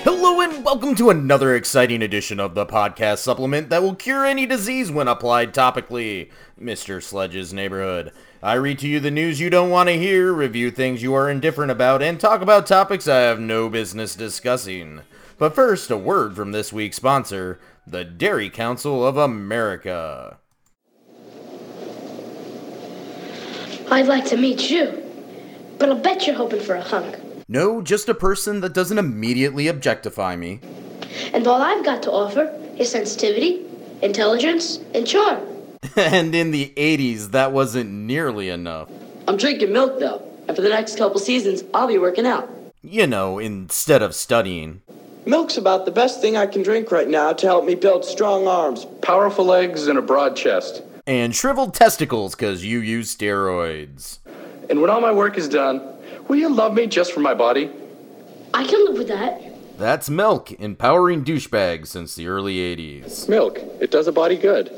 Hello and welcome to another exciting edition of the podcast supplement that will cure any disease when applied topically, Mr. Sledge's Neighborhood. I read to you the news you don't want to hear, review things you are indifferent about, and talk about topics I have no business discussing. But first, a word from this week's sponsor, the Dairy Council of America. I'd like to meet you, but I'll bet you're hoping for a hunk. No, just a person that doesn't immediately objectify me. And all I've got to offer is sensitivity, intelligence, and charm. And in the 80s, that wasn't nearly enough. I'm drinking milk, though, and for the next couple seasons, I'll be working out. You know, instead of studying. Milk's about the best thing I can drink right now to help me build strong arms, powerful legs, and a broad chest. And shriveled testicles, because you use steroids. And when all my work is done, will you love me just for my body? I can live with that. That's Milk, empowering douchebags since the early 80s. Milk, it does a body good.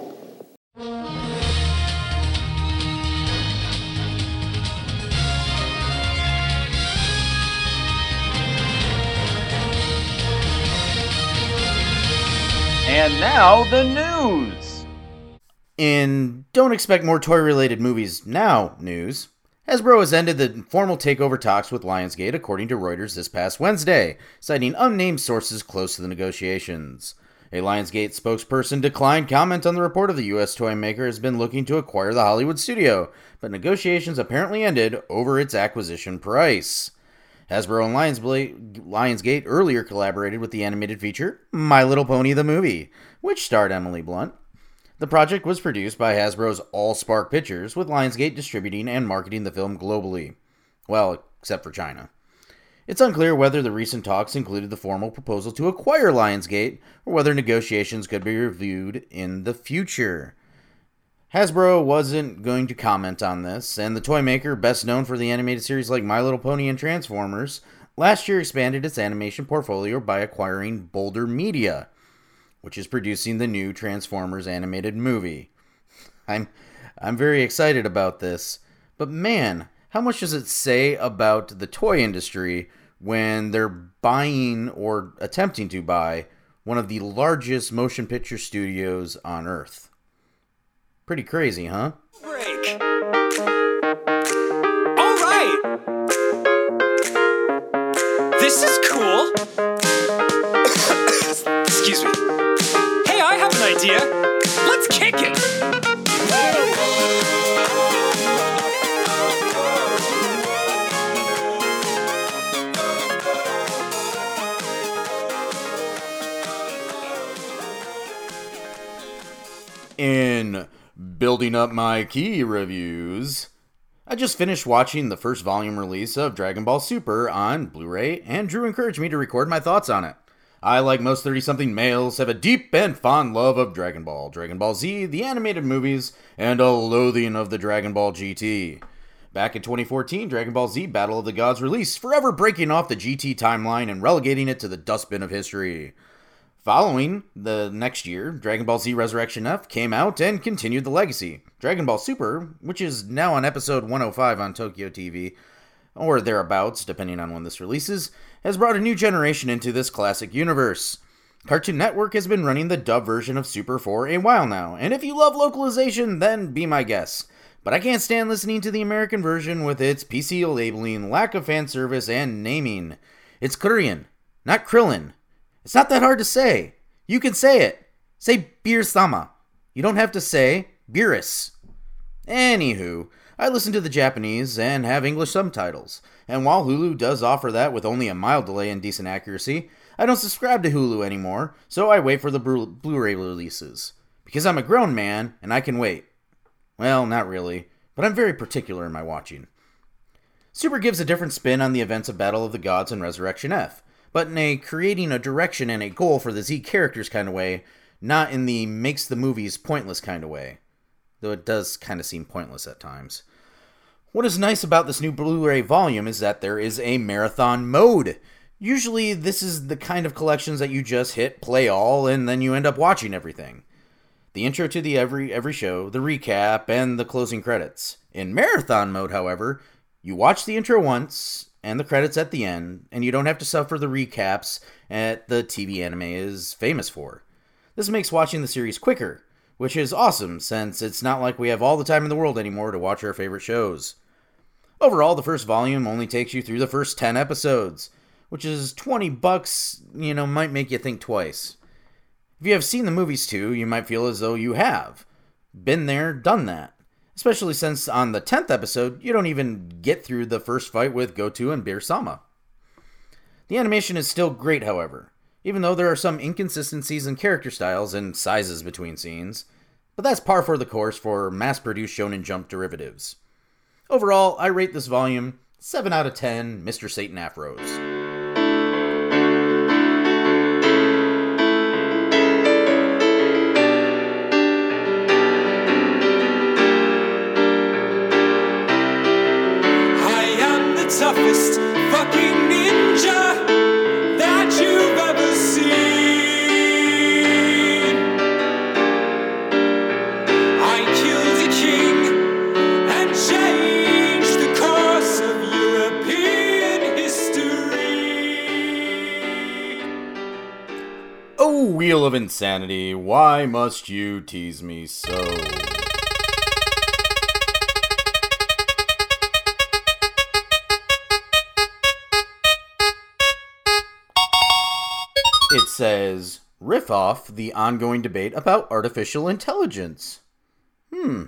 And now, the news! In Don't Expect More Toy-Related Movies Now news, Hasbro has ended the formal takeover talks with Lionsgate, according to Reuters this past Wednesday, citing unnamed sources close to the negotiations. A Lionsgate spokesperson declined comment on the report of the U.S. toy maker has been looking to acquire the Hollywood studio, but negotiations apparently ended over its acquisition price. Hasbro and Lionsgate earlier collaborated with the animated feature My Little Pony the Movie, which starred Emily Blunt. The project was produced by Hasbro's AllSpark Pictures, with Lionsgate distributing and marketing the film globally. Well, except for China. It's unclear whether the recent talks included the formal proposal to acquire Lionsgate, or whether negotiations could be reviewed in the future. Hasbro wasn't going to comment on this, and the toy maker, best known for the animated series like My Little Pony and Transformers, last year expanded its animation portfolio by acquiring Boulder Media, which is producing the new Transformers animated movie. I'm very excited about this, but man, how much does it say about the toy industry when they're buying or attempting to buy one of the largest motion picture studios on Earth? Pretty crazy, huh? Break. All right. This is cool. Excuse me. Hey, I have an idea. Let's kick it. In building up my key reviews, I just finished watching the first volume release of Dragon Ball Super on Blu-ray, and Drew encouraged me to record my thoughts on it. I, like most 30-something males, have a deep and fond love of Dragon Ball Z, the animated movies, and a loathing of the Dragon Ball GT. Back in 2014, Dragon Ball Z Battle of the Gods released, forever breaking off the GT timeline and relegating it to the dustbin of history. Following the next year, Dragon Ball Z Resurrection F came out and continued the legacy. Dragon Ball Super, which is now on episode 105 on Tokyo TV, or thereabouts, depending on when this releases, has brought a new generation into this classic universe. Cartoon Network has been running the dub version of Super for a while now, and if you love localization, then be my guest. But I can't stand listening to the American version with its PC labeling, lack of fan service, and naming. It's Korean, not Krillin. It's not that hard to say. You can say it. Say Beer-sama. You don't have to say Beerus. Anywho, I listen to the Japanese and have English subtitles. And while Hulu does offer that with only a mild delay and decent accuracy, I don't subscribe to Hulu anymore, so I wait for the Blu-ray releases. Because I'm a grown man, and I can wait. Well, not really, but I'm very particular in my watching. Super gives a different spin on the events of Battle of the Gods and Resurrection F, but in a creating a direction and a goal for the Z characters kind of way, not in the makes the movies pointless kind of way. Though it does kind of seem pointless at times. What is nice about this new Blu-ray volume is that there is a marathon mode. Usually this is the kind of collections that you just hit play all and then you end up watching everything. The intro to the every show, the recap, and the closing credits. In marathon mode, however, you watch the intro once, and the credits at the end, and you don't have to suffer the recaps that the TV anime is famous for. This makes watching the series quicker, which is awesome since it's not like we have all the time in the world anymore to watch our favorite shows. Overall, the first volume only takes you through the first 10 episodes, which is $20, might make you think twice. If you have seen the movies too, you might feel as though you have. Been there, done that. Especially since on the 10th episode, you don't even get through the first fight with Goto and Beer-sama. The animation is still great, however, even though there are some inconsistencies in character styles and sizes between scenes, but that's par for the course for mass-produced Shonen Jump derivatives. Overall, I rate this volume 7 out of 10 Mr. Satan Afros. Toughest fucking ninja that you've ever seen. I killed a king and changed the course of European history. Oh, Wheel of Insanity, why must you tease me so? It says, riff off the ongoing debate about artificial intelligence. Well,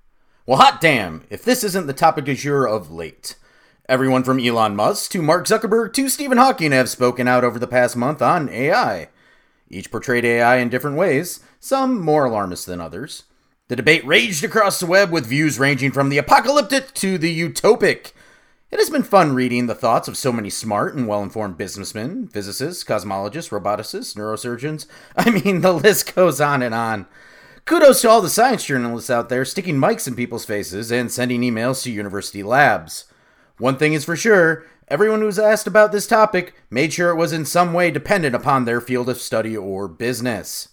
hot damn, if this isn't the topic du jour of late. Everyone from Elon Musk to Mark Zuckerberg to Stephen Hawking have spoken out over the past month on AI. Each portrayed AI in different ways, some more alarmist than others. The debate raged across the web with views ranging from the apocalyptic to the utopic. It has been fun reading the thoughts of so many smart and well-informed businessmen, physicists, cosmologists, roboticists, neurosurgeons. I mean, the list goes on and on. Kudos to all the science journalists out there sticking mics in people's faces and sending emails to university labs. One thing is for sure, everyone who was asked about this topic made sure it was in some way dependent upon their field of study or business.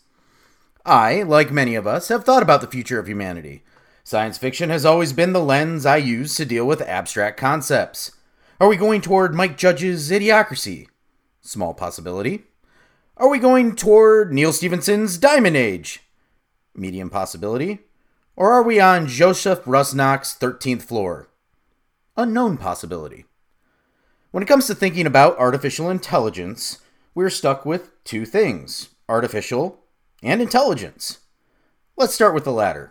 I, like many of us, have thought about the future of humanity. Science fiction has always been the lens I use to deal with abstract concepts. Are we going toward Mike Judge's Idiocracy? Small possibility. Are we going toward Neil Stephenson's Diamond Age? Medium possibility. Or are we on Joseph Rusnak's 13th Floor? Unknown possibility. When it comes to thinking about artificial intelligence, we're stuck with two things, artificial and intelligence. Let's start with the latter.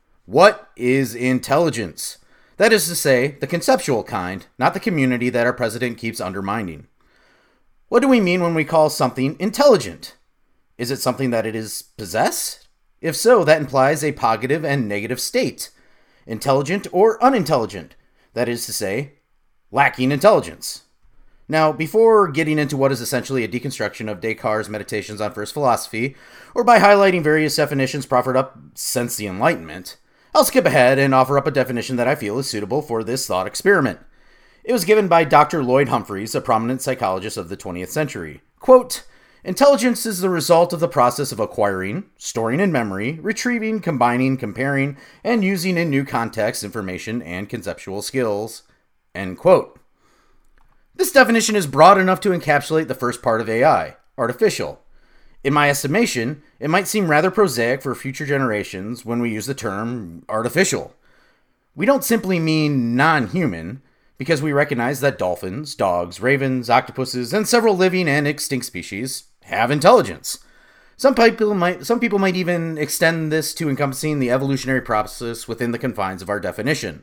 What is intelligence? That is to say, the conceptual kind, not the community that our president keeps undermining. What do we mean when we call something intelligent? Is it something that it is possessed? If so, that implies a positive and negative state. Intelligent or unintelligent? That is to say, lacking intelligence. Now, before getting into what is essentially a deconstruction of Descartes' Meditations on First Philosophy, or by highlighting various definitions proffered up since the Enlightenment, I'll skip ahead and offer up a definition that I feel is suitable for this thought experiment. It was given by Dr. Lloyd Humphreys, a prominent psychologist of the 20th century. Quote, intelligence is the result of the process of acquiring, storing in memory, retrieving, combining, comparing, and using in new contexts information and conceptual skills. End quote. This definition is broad enough to encapsulate the first part of AI, artificial. In my estimation, it might seem rather prosaic for future generations when we use the term artificial. We don't simply mean non-human, because we recognize that dolphins, dogs, ravens, octopuses, and several living and extinct species have intelligence. Some people might even extend this to encompassing the evolutionary process within the confines of our definition.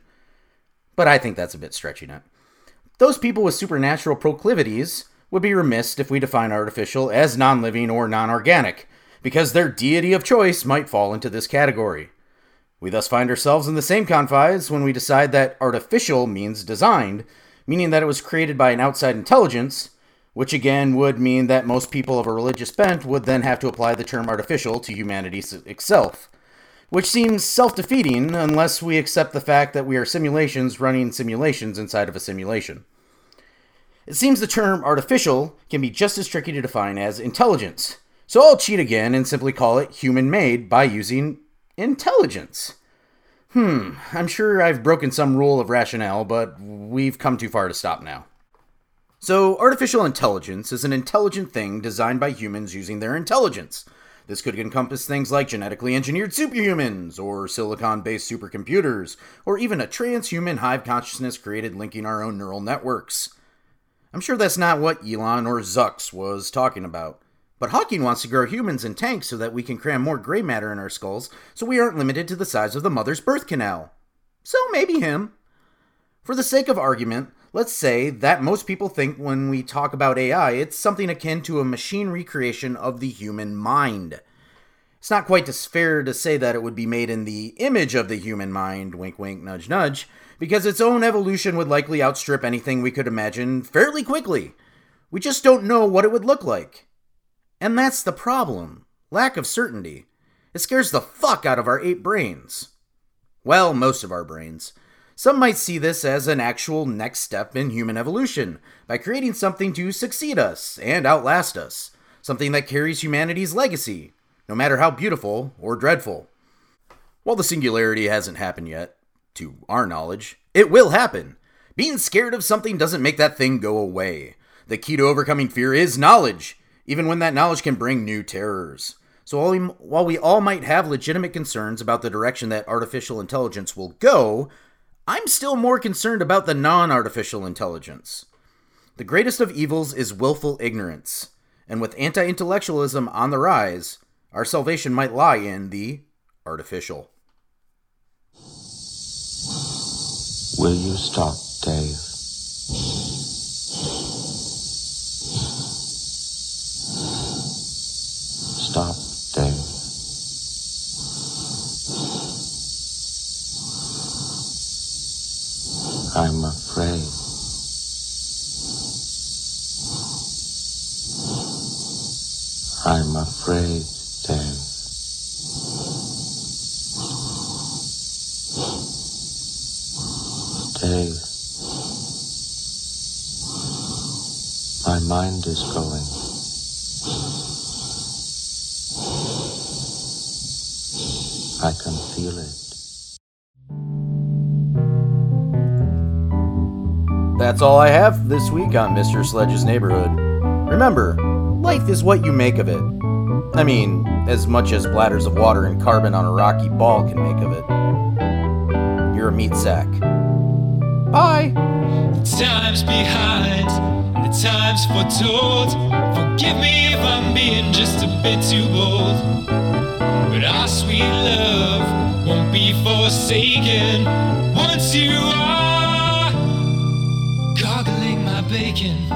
But I think that's a bit stretching it. Those people with supernatural proclivities would be remiss if we define artificial as non-living or non-organic, because their deity of choice might fall into this category. We thus find ourselves in the same confines when we decide that artificial means designed, meaning that it was created by an outside intelligence, which again would mean that most people of a religious bent would then have to apply the term artificial to humanity itself, which seems self-defeating unless we accept the fact that we are simulations running simulations inside of a simulation. It seems the term artificial can be just as tricky to define as intelligence, so I'll cheat again and simply call it human-made by using intelligence. I'm sure I've broken some rule of rationale, but we've come too far to stop now. So, artificial intelligence is an intelligent thing designed by humans using their intelligence. This could encompass things like genetically engineered superhumans, or silicon-based supercomputers, or even a transhuman hive consciousness created linking our own neural networks. I'm sure that's not what Elon or Zucks was talking about. But Hawking wants to grow humans in tanks so that we can cram more gray matter in our skulls so we aren't limited to the size of the mother's birth canal. So maybe him. For the sake of argument, let's say that most people think when we talk about AI, it's something akin to a machine recreation of the human mind. It's not quite as fair to say that it would be made in the image of the human mind, wink wink, nudge nudge, because its own evolution would likely outstrip anything we could imagine fairly quickly. We just don't know what it would look like. And that's the problem. Lack of certainty. It scares the fuck out of our 8 brains. Well, most of our brains. Some might see this as an actual next step in human evolution, by creating something to succeed us and outlast us. Something that carries humanity's legacy, no matter how beautiful or dreadful. While the singularity hasn't happened yet, to our knowledge, it will happen. Being scared of something doesn't make that thing go away. The key to overcoming fear is knowledge, even when that knowledge can bring new terrors. So while we all might have legitimate concerns about the direction that artificial intelligence will go, I'm still more concerned about the non-artificial intelligence. The greatest of evils is willful ignorance, and with anti-intellectualism on the rise, our salvation might lie in the artificial. Will you stop, Dave? Stop, Dave. I'm afraid. I'm afraid, Dave. Dave. My mind is going. I can feel it. That's all I have this week on Mr. Sledge's Neighborhood. Remember, life is what you make of it. I mean, as much as bladders of water and carbon on a rocky ball can make of it. You're a meat sack. Bye! The times behind, the times foretold. Forgive me if I'm being just a bit too bold. But our sweet love won't be forsaken once you are gargling my bacon.